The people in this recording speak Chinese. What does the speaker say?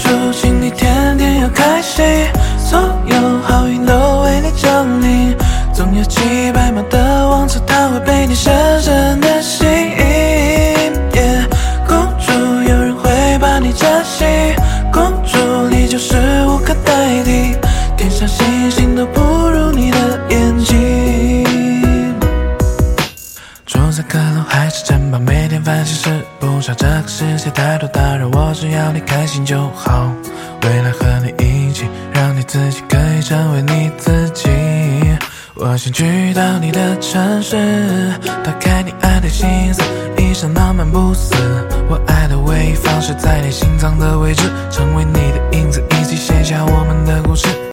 主，请你天天要开心，所有好运都为你降临。总有几百码的王子，他会被你深深的吸引。公主，有人会把你珍惜，公主你就是无可代替，天上星星都不如你的眼睛。住在阁楼还是城堡，每天烦心事不少，这个世界太多打扰，我只要你开心就好。为了和你一起，让你自己可以成为你自己。我想去到你的城市，打开你爱的心思，一生浪漫不死。我爱的唯一方式，在你心脏的位置，成为你的影子，一起写下我们的故事。